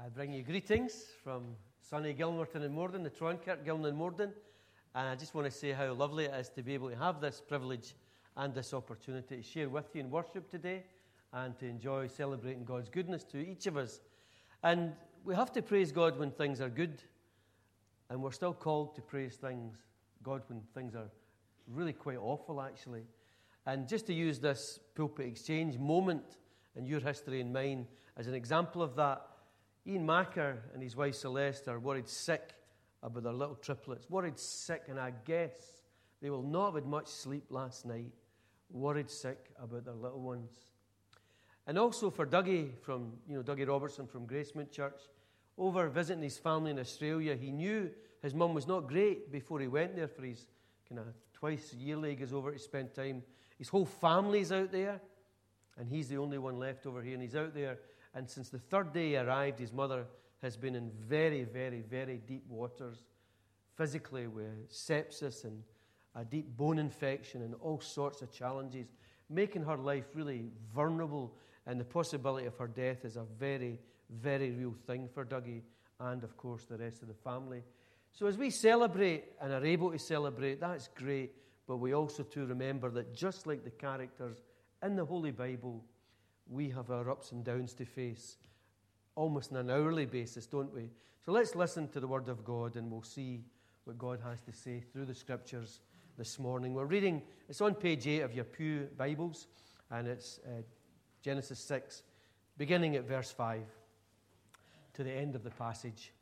I bring you greetings from sunny Gilmerton and Morden, the Tronkirk, Gilman and Morden. And I just want to say how lovely it is to be able to have this privilege and this opportunity to share with you in worship today and to enjoy celebrating God's goodness to each of us. And we have to praise God when things are good, and we're still called to praise God when things are really quite awful, actually. And just to use this pulpit exchange moment in your history and mine as an example of that, Ian Macker and his wife Celeste are worried sick about their little triplets. Worried sick, and I guess they will not have had much sleep last night. Worried sick about their little ones. And also for Dougie Dougie Robertson from Gracemount Church, over visiting his family in Australia. He knew his mum was not great before he went there for his kind of twice yearly. He goes over to spend time. His whole family's out there, and he's the only one left over here, and he's out there. And since the third day he arrived, his mother has been in very, very, very deep waters, physically with sepsis and a deep bone infection and all sorts of challenges, making her life really vulnerable, and the possibility of her death is a very, very real thing for Dougie and, of course, the rest of the family. So as we celebrate and are able to celebrate, that's great, but we also too remember that just like the characters in the Holy Bible, we have our ups and downs to face almost on an hourly basis, don't we? So let's listen to the Word of God and we'll see what God has to say through the Scriptures this morning. We're reading, it's on page 8 of your Pew Bibles, and it's Genesis 6, beginning at verse 5 to the end of the passage.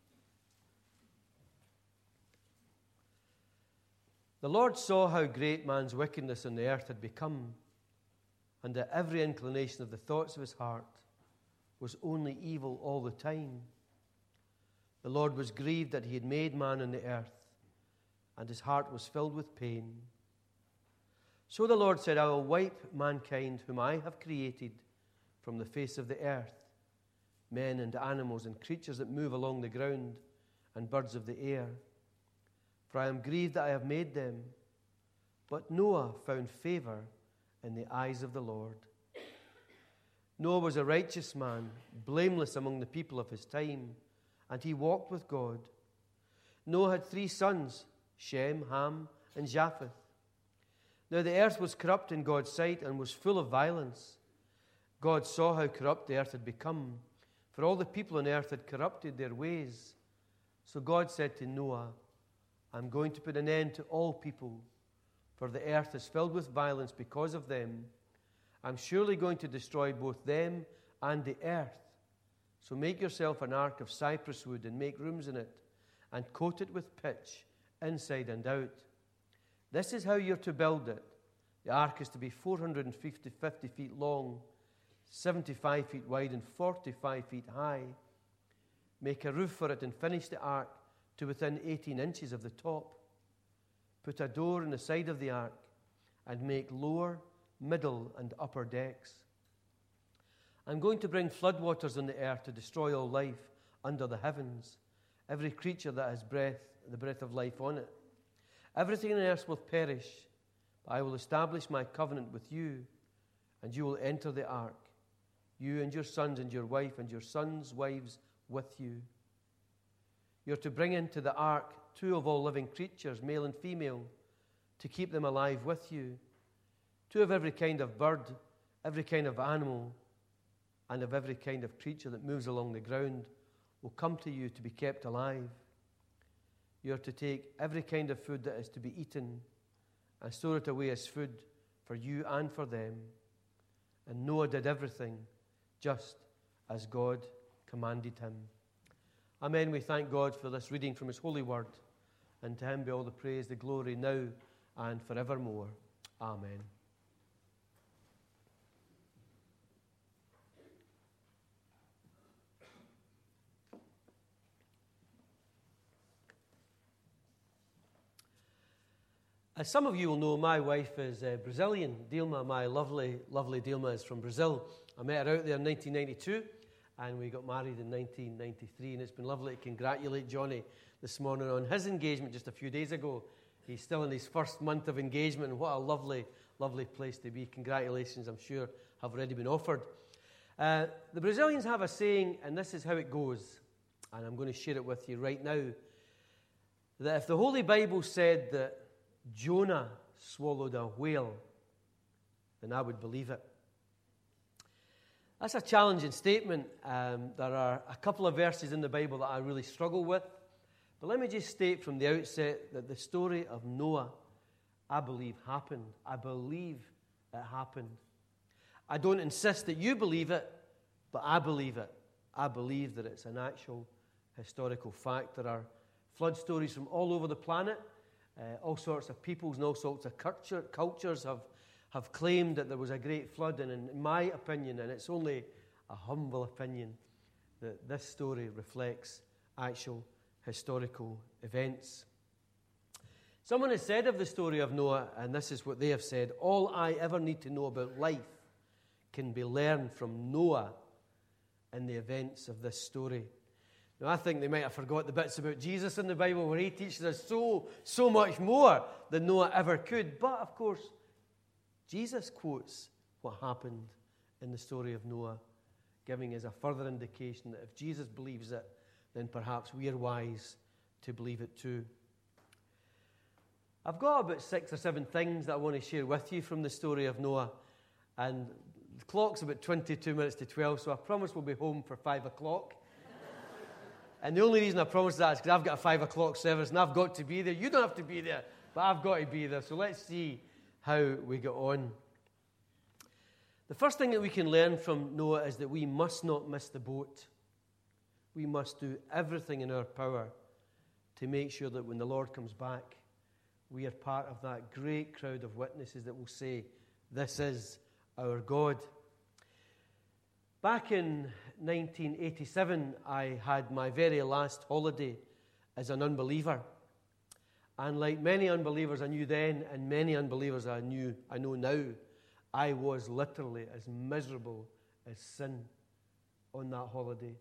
The Lord saw how great man's wickedness on the earth had become, and that every inclination of the thoughts of his heart was only evil all the time. The Lord was grieved that he had made man on the earth, and his heart was filled with pain. So the Lord said, I will wipe mankind whom I have created from the face of the earth, men and animals and creatures that move along the ground and birds of the air. For I am grieved that I have made them. But Noah found favor in the eyes of the Lord. Noah was a righteous man, blameless among the people of his time, and he walked with God. Noah had 3 sons, Shem, Ham, and Japheth. Now the earth was corrupt in God's sight and was full of violence. God saw how corrupt the earth had become, for all the people on earth had corrupted their ways. So God said to Noah, I'm going to put an end to all people, for the earth is filled with violence because of them. I'm surely going to destroy both them and the earth. So make yourself an ark of cypress wood and make rooms in it, and coat it with pitch inside and out. This is how you're to build it. The ark is to be 450 feet long, 75 feet wide, and 45 feet high. Make a roof for it and finish the ark to within 18 inches of the top. Put a door in the side of the ark and make lower, middle, and upper decks. I'm going to bring floodwaters on the earth to destroy all life under the heavens, every creature that has breath, the breath of life on it. Everything on earth will perish, but I will establish my covenant with you, and you will enter the ark, you and your sons and your wife and your sons' wives with you. You're to bring into the ark 2 of all living creatures, male and female, to keep them alive with you. 2 of every kind of bird, every kind of animal, and of every kind of creature that moves along the ground will come to you to be kept alive. You are to take every kind of food that is to be eaten and store it away as food for you and for them. And Noah did everything just as God commanded him. Amen. We thank God for this reading from His holy word, and to Him be all the praise, the glory now and forevermore. Amen. As some of you will know, my wife is Brazilian. Dilma, my lovely, lovely Dilma, is from Brazil. I met her out there in 1992, and we got married in 1993, and it's been lovely to congratulate Johnny this morning on his engagement just a few days ago. He's still in his first month of engagement, and what a lovely, lovely place to be. Congratulations, I'm sure, have already been offered. The Brazilians have a saying, and this is how it goes, and I'm going to share it with you right now, that if the Holy Bible said that Jonah swallowed a whale, then I would believe it. That's a challenging statement. There are a couple of verses in the Bible that I really struggle with. But let me just state from the outset that the story of Noah, I believe, happened. I believe it happened. I don't insist that you believe it, but I believe it. I believe that it's an actual historical fact. There are flood stories from all over the planet. All sorts of peoples and all sorts of cultures have claimed that there was a great flood. And in my opinion, and it's only a humble opinion, that this story reflects actual historical events. Someone has said of the story of Noah, and this is what they have said: all I ever need to know about life can be learned from Noah and the events of this story. Now, I think they might have forgot the bits about Jesus in the Bible where he teaches us so much more than Noah ever could. But, of course, Jesus quotes what happened in the story of Noah, giving us a further indication that if Jesus believes it, then perhaps we are wise to believe it too. I've got about 6 or 7 things that I want to share with you from the story of Noah. And the clock's about 22 minutes to 12, so I promise we'll be home for 5 o'clock. And the only reason I promise that is because I've got a 5 o'clock service and I've got to be there. You don't have to be there, but I've got to be there. So let's see how we get on. The first thing that we can learn from Noah is that we must not miss the boat. We must do everything in our power to make sure that when the Lord comes back, we are part of that great crowd of witnesses that will say, "This is our God." Back in 1987, I had my very last holiday as an unbeliever. And like many unbelievers I knew then, and many unbelievers I know now, I was literally as miserable as sin on that holiday.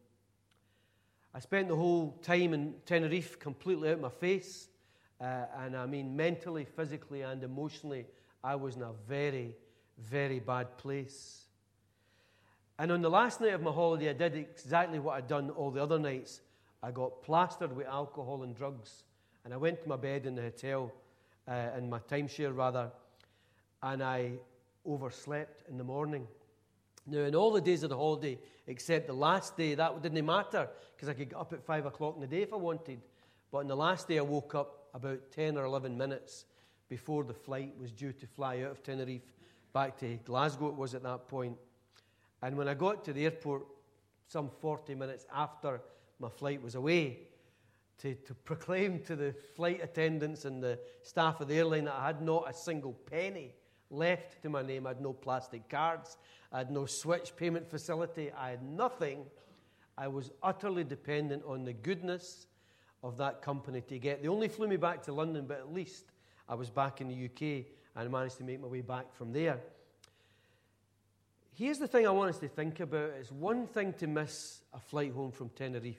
I spent the whole time in Tenerife completely out of my face. And I mean, mentally, physically, and emotionally, I was in a very, very bad place. And on the last night of my holiday, I did exactly what I'd done all the other nights. I got plastered with alcohol and drugs. And I went to my bed in the hotel, in my timeshare rather, and I overslept in the morning. Now, in all the days of the holiday, except the last day, that didn't matter, because I could get up at 5 o'clock in the day if I wanted. But on the last day, I woke up about 10 or 11 minutes before the flight was due to fly out of Tenerife back to Glasgow, it was at that point. And when I got to the airport, some 40 minutes after my flight was away, to proclaim to the flight attendants and the staff of the airline that I had not a single penny left to my name. I had no plastic cards. I had no switch payment facility. I had nothing. I was utterly dependent on the goodness of that company to get. They only flew me back to London, but at least I was back in the UK and I managed to make my way back from there. Here's the thing I want us to think about. It's one thing to miss a flight home from Tenerife,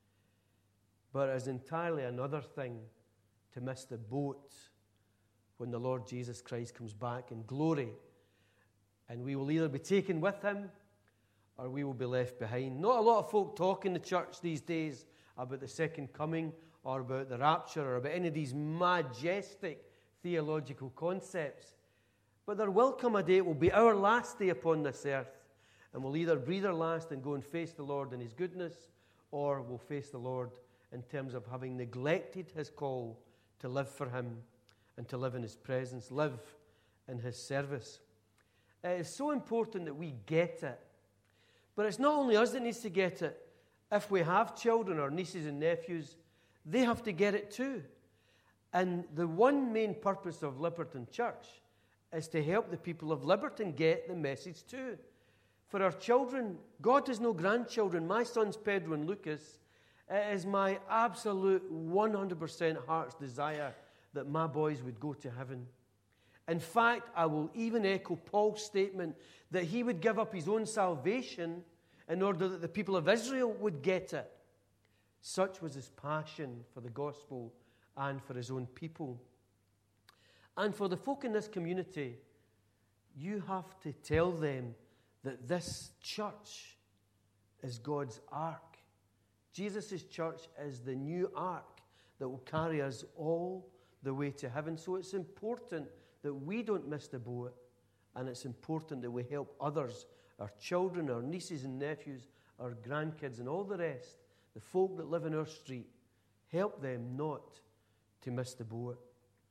but it's entirely another thing to miss the boat when the Lord Jesus Christ comes back in glory. And we will either be taken with him or we will be left behind. Not a lot of folk talk in the church these days about the second coming or about the rapture or about any of these majestic theological concepts. But there will come a day, it will be our last day upon this earth, and we'll either breathe our last and go and face the Lord in his goodness, or we'll face the Lord in terms of having neglected his call to live for him and to live in his presence, live in his service. It is so important that we get it. But it's not only us that needs to get it. If we have children or nieces and nephews, they have to get it too. And the one main purpose of Liberton Church is to help the people of Liberton get the message too. For our children, God has no grandchildren. My sons Pedro and Lucas, it is my absolute 100% heart's desire that my boys would go to heaven. In fact, I will even echo Paul's statement that he would give up his own salvation in order that the people of Israel would get it. Such was his passion for the gospel and for his own people. And for the folk in this community, you have to tell them that this church is God's ark. Jesus' church is the new ark that will carry us all the way to heaven. So it's important that we don't miss the boat, and it's important that we help others, our children, our nieces and nephews, our grandkids, and all the rest, the folk that live in our street, help them not to miss the boat.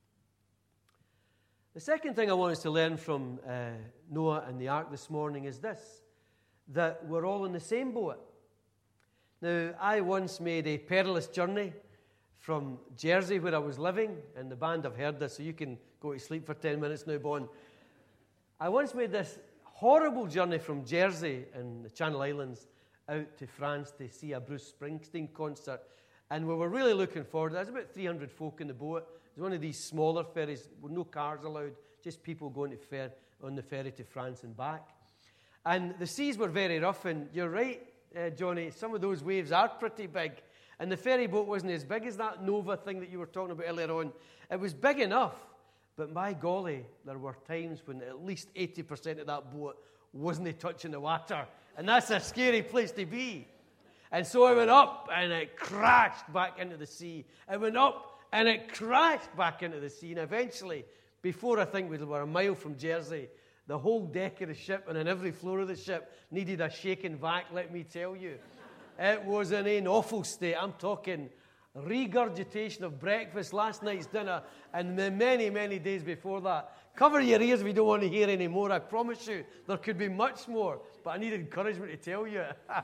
The second thing I want us to learn from Noah and the ark this morning is this, that we're all in the same boat. Now, I once made a perilous journey from Jersey, where I was living, and the band have heard this, so you can go to sleep for 10 minutes now, Bon. I once made this horrible journey from Jersey in the Channel Islands out to France to see a Bruce Springsteen concert, and we were really looking forward. There was about 300 folk in the boat. It was one of these smaller ferries with no cars allowed, just people going on the ferry to France and back. And the seas were very rough, and you're right, Johnny, some of those waves are pretty big. And the ferry boat wasn't as big as that Nova thing that you were talking about earlier on. It was big enough, but my golly, there were times when at least 80% of that boat wasn't touching the water. And that's a scary place to be. And so I went up, and it crashed back into the sea. I went up, and it crashed back into the sea. And eventually, before I think we were a mile from Jersey, the whole deck of the ship and on every floor of the ship needed a shaking back, let me tell you. It was in an awful state. I'm talking regurgitation of breakfast, last night's dinner, and the many, many days before that. Cover your ears if you don't want to hear any more. I promise you, there could be much more, but I need encouragement to tell you.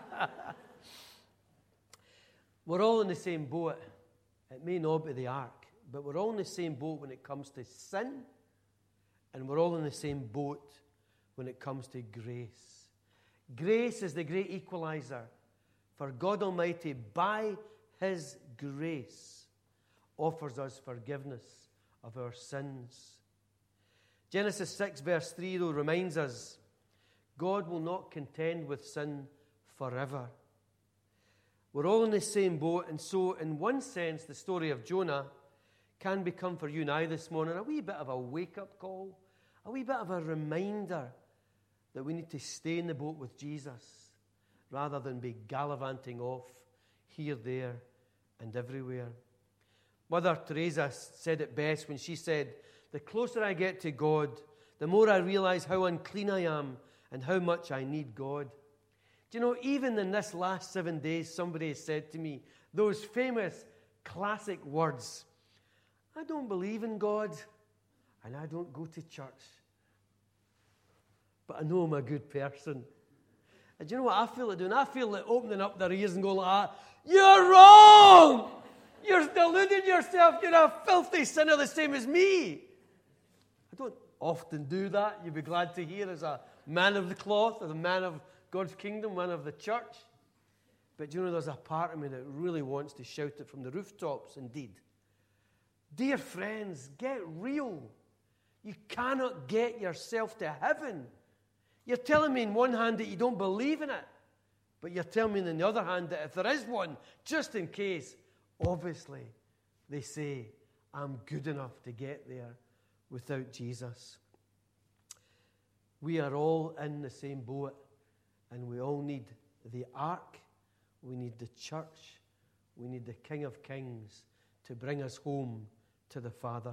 We're all in the same boat. It may not be the ark, but we're all in the same boat when it comes to sin, and we're all in the same boat when it comes to grace. Grace is the great equalizer. For God Almighty, by His grace, offers us forgiveness of our sins. Genesis 6, verse 3, though, reminds us, God will not contend with sin forever. We're all in the same boat, and so, in one sense, the story of Jonah can become for you and I this morning a wee bit of a wake-up call, a wee bit of a reminder that we need to stay in the boat with Jesus rather than be gallivanting off here, there, and everywhere. Mother Teresa said it best when she said, "The closer I get to God, the more I realize how unclean I am and how much I need God." Do you know, even in this last 7 days, somebody has said to me those famous classic words, "I don't believe in God, and I don't go to church, but I know I'm a good person." And do you know what I feel like doing? I feel like opening up their ears and going like that, "You're wrong! You're deluding yourself. You're a filthy sinner the same as me." I don't often do that. You'd be glad to hear, as a man of the cloth, as a man of God's kingdom, man of the church. But do you know, there's a part of me that really wants to shout it from the rooftops indeed. Dear friends, get real. You cannot get yourself to heaven. You're telling me in one hand that you don't believe in it, but you're telling me on the other hand that if there is one, just in case, obviously, they say, I'm good enough to get there without Jesus. We are all in the same boat, and we all need the ark, we need the church, we need the King of Kings to bring us home to the Father.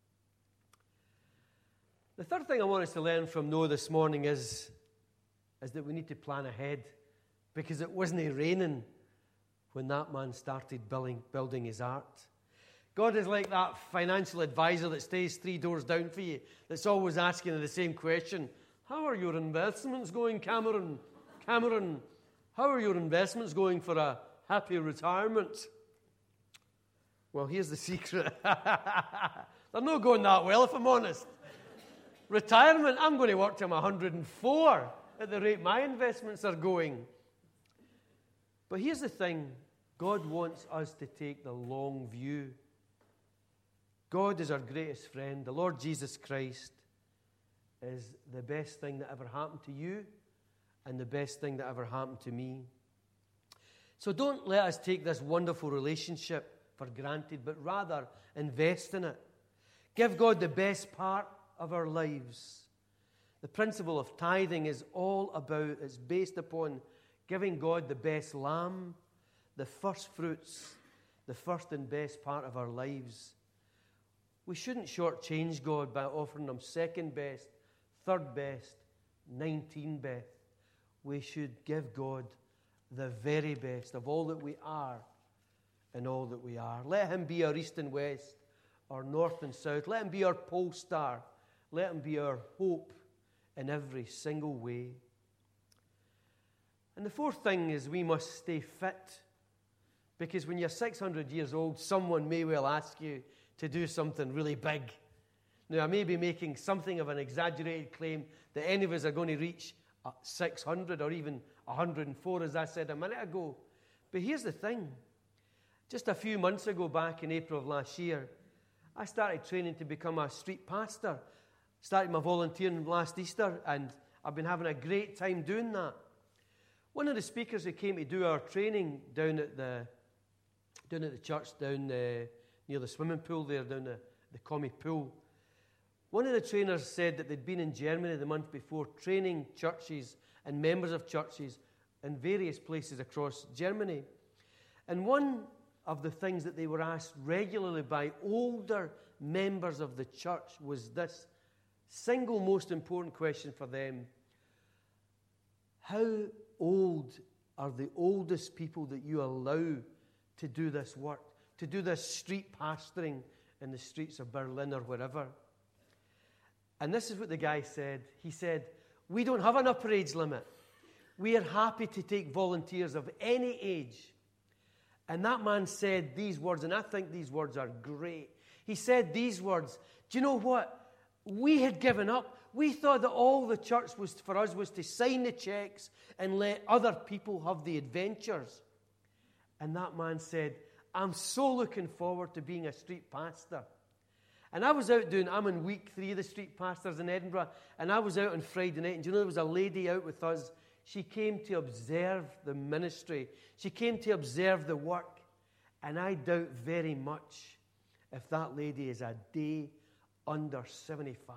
The third thing I want us to learn from Noah this morning is that we need to plan ahead, because it wasn't raining when that man started building his ark. God is like that financial advisor that stays 3 doors down for you, that's always asking the same question. How are your investments going, Cameron? Cameron, how are your investments going for a happy retirement? Well, here's the secret. They're not going that well, if I'm honest. Retirement, I'm going to work till I'm 104 at the rate my investments are going. But here's the thing. God wants us to take the long view. God is our greatest friend. The Lord Jesus Christ is the best thing that ever happened to you and the best thing that ever happened to me. So don't let us take this wonderful relationship for granted, but rather invest in it. Give God the best part of our lives. The principle of tithing is all about, it's based upon giving God the best lamb, the first fruits, the first and best part of our lives. We shouldn't shortchange God by offering Him second best, third best, 19 best. We should give God the very best of all that we are and all that we are. Let Him be our east and west, our north and south. Let Him be our pole star. Let Him be our hope in every single way. And the fourth thing is we must stay fit. Because when you're 600 years old, someone may well ask you to do something really big. Now, I may be making something of an exaggerated claim that any of us are going to reach 600 or even 104, as I said a minute ago. But here's the thing. Just a few months ago, back in April of last year, I started training to become a street pastor. Started my volunteering last Easter, and I've been having a great time doing that. One of the speakers who came to do our training down at the church down near the swimming pool there, down the commie pool, one of the trainers said that they'd been in Germany the month before training churches and members of churches in various places across Germany. And one of the things that they were asked regularly by older members of the church was this single most important question for them: how old are the oldest people that you allow to do this work, to do this street pastoring in the streets of Berlin or wherever? And this is what the guy said. He said, we don't have an upper age limit. We are happy to take volunteers of any age. And that man said these words, and I think these words are great. He said these words: do you know what? We had given up. We thought that all the church was for us was to sign the checks and let other people have the adventures. And that man said, I'm so looking forward to being a street pastor. And I was out I'm in week 3 of the street pastors in Edinburgh, and I was out on Friday night, and do you know, there was a lady out with us. She came to observe the ministry. She came to observe the work. And I doubt very much if that lady is a day under 75.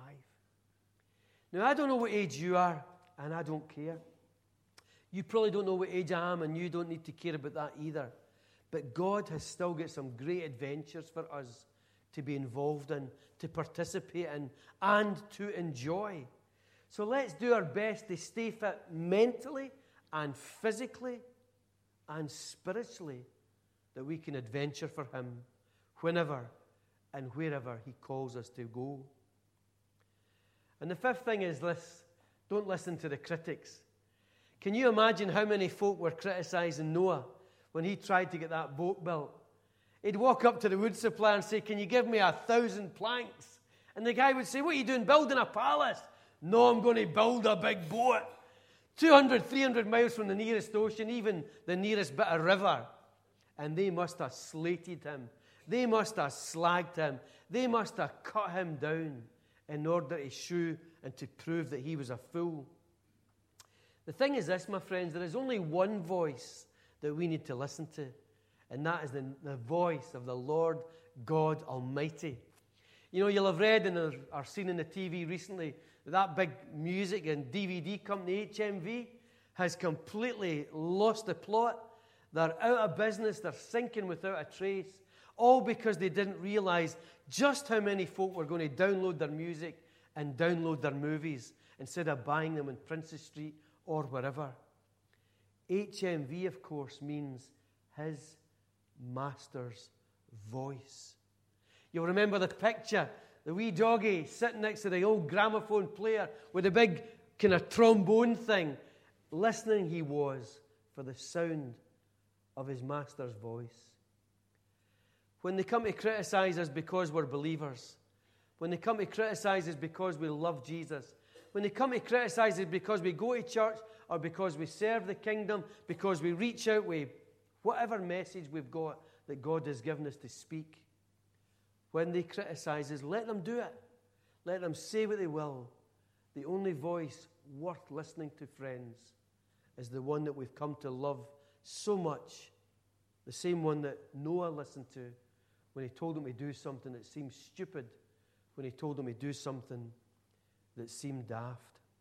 Now, I don't know what age you are, and I don't care. You probably don't know what age I am, and you don't need to care about that either. But God has still got some great adventures for us to be involved in, to participate in, and to enjoy. So let's do our best to stay fit mentally and physically and spiritually, that we can adventure for Him whenever and wherever He calls us to go. And the fifth thing is this: don't listen to the critics. Can you imagine how many folk were criticizing Noah when he tried to get that boat built? He'd walk up to the wood supplier and say, can you give me 1,000 planks? And the guy would say, what are you doing, building a palace? No, I'm going to build a big boat. 200, 300 miles from the nearest ocean, even the nearest bit of river. And they must have slated him. They must have slagged him. They must have cut him down in order to show and to prove that he was a fool. The thing is this, my friends, there is only one voice that we need to listen to, and that is the voice of the Lord God Almighty. You know, you'll have read and or seen in the TV recently that big music and DVD company, HMV, has completely lost the plot. They're out of business. They're sinking without a trace, all because they didn't realize just how many folk were going to download their music and download their movies instead of buying them on Princess Street or wherever. HMV, of course, means His Master's voice. You'll remember the picture, the wee doggy sitting next to the old gramophone player with a big kind of trombone thing. Listening he was for the sound of his Master's voice. When they come to criticize us because we're believers, when they come to criticize us because we love Jesus, when they come to criticize us because we go to church or because we serve the kingdom, because we reach out with whatever message we've got that God has given us to speak, when they criticize us, let them do it. Let them say what they will. The only voice worth listening to, friends, is the one that we've come to love so much. The same one that Noah listened to when he told him to do something that seemed stupid, when he told him to do something that seemed daft.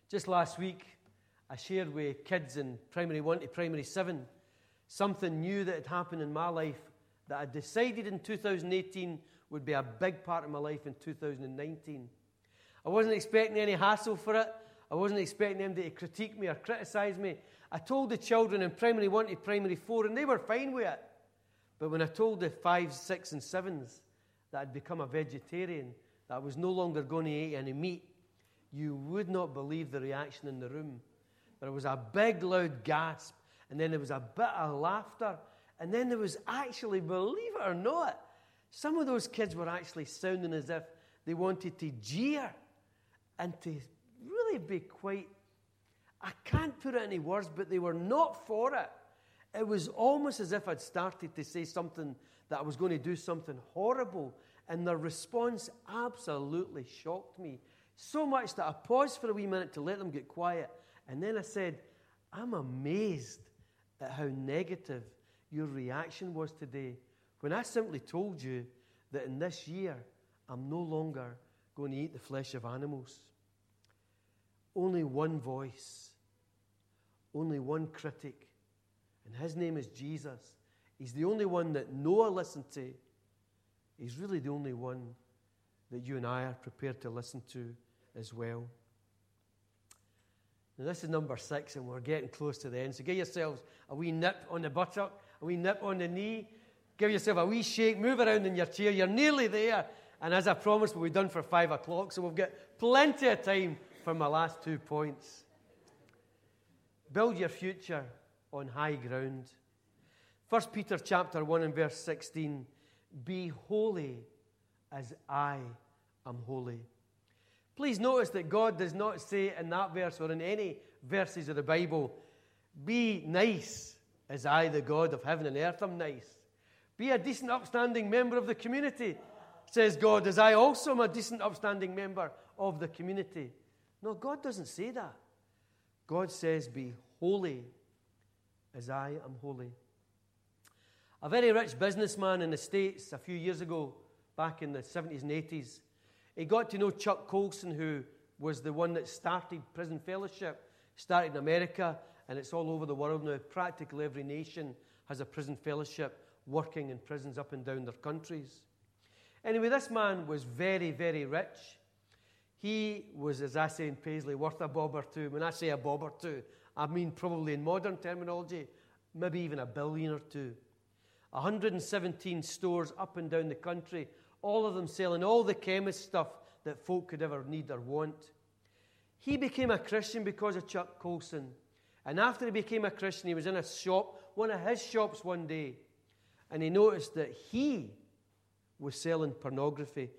Just last week, I shared with kids in primary 1 to primary 7 something new that had happened in my life that I decided in 2018 would be a big part of my life in 2019. I wasn't expecting any hassle for it. I wasn't expecting them to critique me or criticise me. I told the children in primary 1 to primary 4, and they were fine with it. But when I told the 5s, 6s, and 7s that I'd become a vegetarian, that I was no longer going to eat any meat, you would not believe the reaction in the room. There was a big, loud gasp, and then there was a bit of laughter, and then there was actually, believe it or not, some of those kids were actually sounding as if they wanted to jeer and to really be quite, I can't put it into words, but they were not for it. It was almost as if I'd started to say something that I was going to do something horrible, and their response absolutely shocked me. So much that I paused for a wee minute to let them get quiet, and then I said, I'm amazed at how negative your reaction was today when I simply told you that in this year I'm no longer going to eat the flesh of animals. Only one voice, only one critic, and his name is Jesus. He's the only one that Noah listened to. He's really the only one that you and I are prepared to listen to as well. Now, this is number 6, and we're getting close to the end. So give yourselves a wee nip on the buttock, a wee nip on the knee. Give yourself a wee shake, move around in your chair. You're nearly there. And as I promised, we'll be done for 5 o'clock, so we've got plenty of time for my last 2 points. Build your future on high ground. 1 Peter chapter 1 and verse 16. Be holy as I am holy. Please notice that God does not say in that verse or in any verses of the Bible, be nice as I, the God of heaven and earth, am nice. Be a decent, upstanding member of the community, says God, as I also am a decent, upstanding member of the community. No, God doesn't say that. God says, be holy as I am holy. A very rich businessman in the States a few years ago, back in the 70s and 80s, he got to know Chuck Colson, who was the one that started Prison Fellowship, started in America, and it's all over the world now. Practically every nation has a prison fellowship working in prisons up and down their countries. Anyway, this man was very, very rich. He was, as I say in Paisley, worth a bob or two. When I say a bob or two, I mean probably in modern terminology, maybe even $1 billion or two. 117 stores up and down the country, all of them selling all the chemist stuff that folk could ever need or want. He became a Christian because of Chuck Colson. And after he became a Christian, he was in a shop, one of his shops one day, and he noticed that he was selling pornographic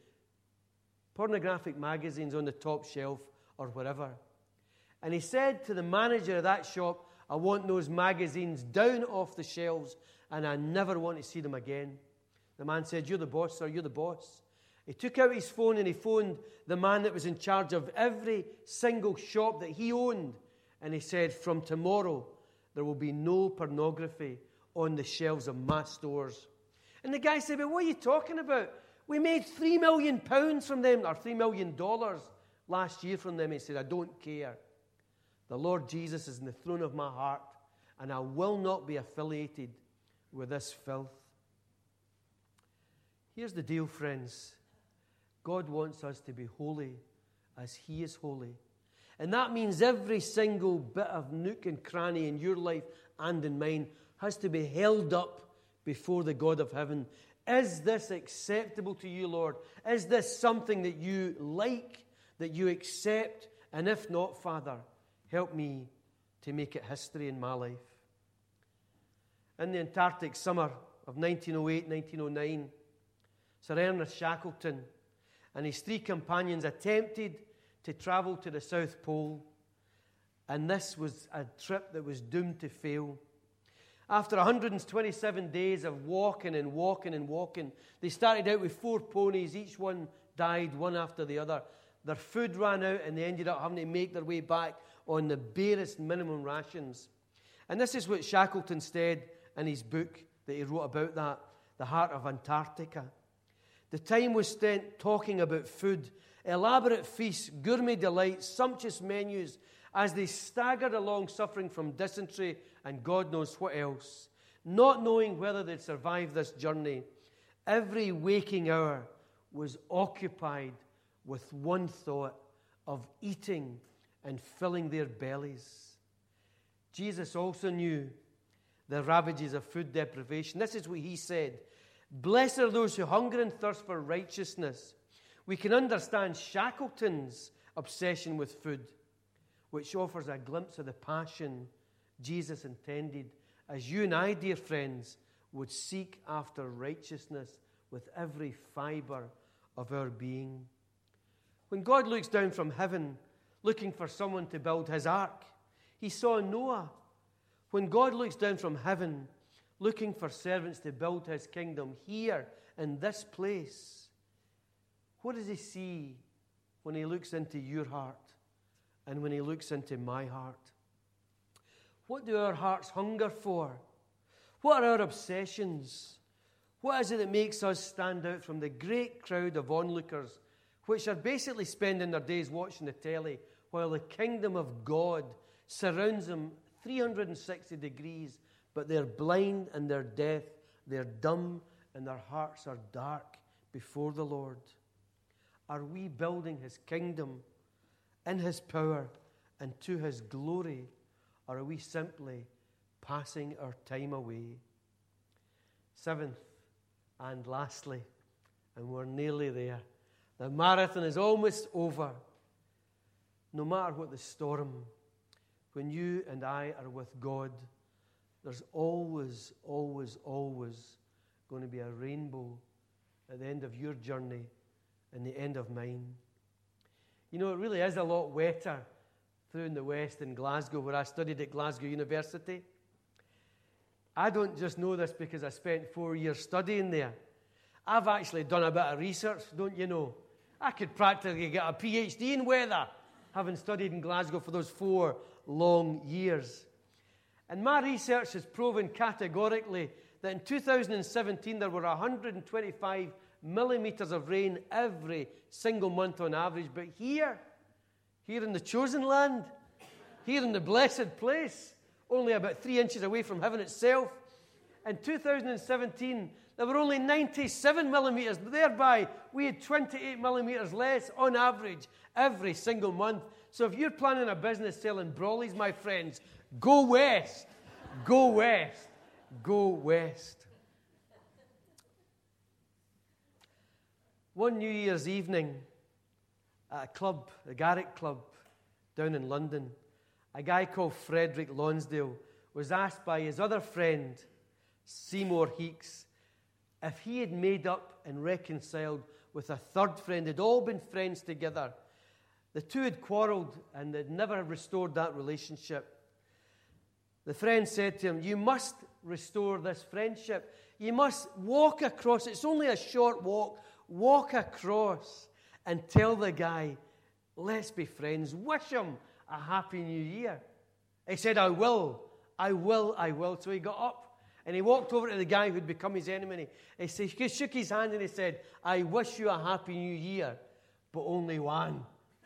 magazines on the top shelf or wherever. And he said to the manager of that shop, I want those magazines down off the shelves, and I never want to see them again. The man said, you're the boss, sir, you're the boss. He took out his phone and he phoned the man that was in charge of every single shop that he owned. And he said, from tomorrow, there will be no pornography on the shelves of my stores. And the guy said, but what are you talking about? We made £3 million from them, or $3 million last year from them. He said, I don't care. The Lord Jesus is in the throne of my heart, and I will not be affiliated with this filth. Here's the deal, friends. God wants us to be holy as He is holy. And that means every single bit of nook and cranny in your life and in mine has to be held up before the God of heaven. Is this acceptable to you, Lord? Is this something that you like, that you accept? And if not, Father, help me to make it history in my life. In the Antarctic summer of 1908-1909, Sir Ernest Shackleton and his 3 companions attempted to travel to the South Pole, and this was a trip that was doomed to fail. After 127 days of walking and walking and walking, they started out with 4 ponies. Each one died, one after the other. Their food ran out, and they ended up having to make their way back on the barest minimum rations. And this is what Shackleton said in his book that he wrote about that, The Heart of Antarctica. The time was spent talking about food, elaborate feasts, gourmet delights, sumptuous menus, as they staggered along suffering from dysentery and God knows what else, not knowing whether they'd survive this journey, every waking hour was occupied with one thought of eating and filling their bellies. Jesus also knew the ravages of food deprivation. This is what he said: "Blessed are those who hunger and thirst for righteousness." We can understand Shackleton's obsession with food, which offers a glimpse of the passion Jesus intended as you and I, dear friends, would seek after righteousness with every fiber of our being. When God looks down from heaven looking for someone to build his ark, he saw Noah. When God looks down from heaven looking for servants to build his kingdom here in this place, what does he see when he looks into your heart and when he looks into my heart? What do our hearts hunger for? What are our obsessions? What is it that makes us stand out from the great crowd of onlookers, which are basically spending their days watching the telly, while the kingdom of God surrounds them 360 degrees, but they're blind and they're deaf, they're dumb, and their hearts are dark before the Lord? Are we building his kingdom in his power and to his glory, or are we simply passing our time away? Seventh and lastly, and we're nearly there, the marathon is almost over. No matter what the storm, when you and I are with God, there's always, always, always going to be a rainbow at the end of your journey and the end of mine. You know, it really is a lot wetter through in the west in Glasgow, where I studied at Glasgow University. I don't just know this because I spent 4 years studying there. I've actually done a bit of research, don't you know? I could practically get a PhD in weather, having studied in Glasgow for those 4 long years. And my research has proven categorically that in 2017 there were 125 millimeters of rain every single month on average. But here in the chosen land, here in the blessed place, only about 3 inches away from heaven itself, in 2017 there were only 97 millimeters. Thereby, we had 28 millimeters less on average every single month. So if you're planning a business selling brollies, my friends, go west. Go west. Go west. One New Year's evening at a club, the Garrick Club, down in London, a guy called Frederick Lonsdale was asked by his other friend, Seymour Heeks, if he had made up and reconciled with a third friend. They'd all been friends together. The two had quarreled and they'd never restored that relationship. The friend said to him, "You must restore this friendship. You must walk across. It's only a short walk. Walk across and tell the guy, let's be friends. Wish him a happy new year." He said, I will. So he got up and he walked over to the guy who'd become his enemy. He shook his hand and he said, "I wish you a happy new year, but only one."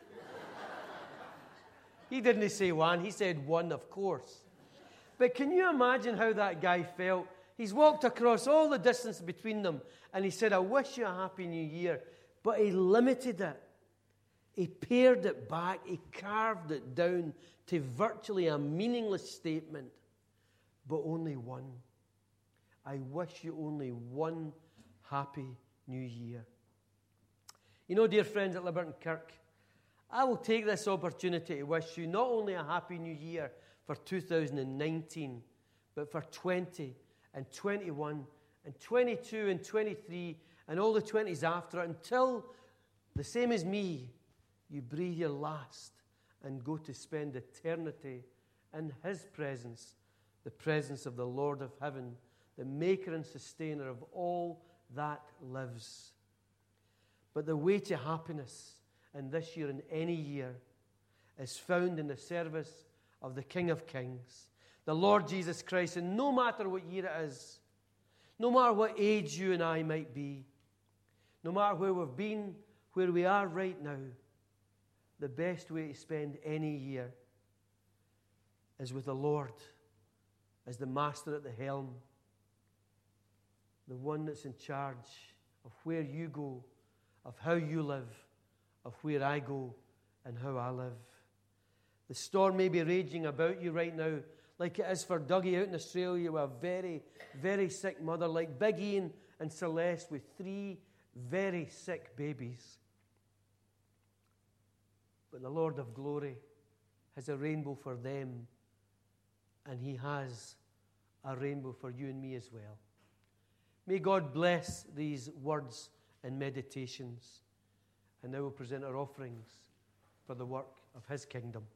He didn't say one, he said one, of course. But can you imagine how that guy felt? He's walked across all the distance between them and he said, "I wish you a happy new year," but he limited it. He pared it back. He carved it down to virtually a meaningless statement, but only one. I wish you only one happy new year. You know, dear friends at Liberton Kirk, I will take this opportunity to wish you not only a happy new year for 2019, but for 20 and 21 and 22 and 23 and all the 20s after it, until, the same as me, you breathe your last and go to spend eternity in his presence, the presence of the Lord of heaven, the maker and sustainer of all that lives. But the way to happiness in this year and any year is found in the service of the King of Kings, the Lord Jesus Christ. And no matter what year it is, no matter what age you and I might be, no matter where we've been, where we are right now, the best way to spend any year is with the Lord as the master at the helm, the one that's in charge of where you go, of how you live, of where I go and how I live. The storm may be raging about you right now, like it is for Dougie out in Australia with a very, very sick mother, like Big Ian and Celeste with 3 very sick babies. But the Lord of glory has a rainbow for them, and He has a rainbow for you and me as well. May God bless these words and meditations. And now we'll present our offerings for the work of His kingdom.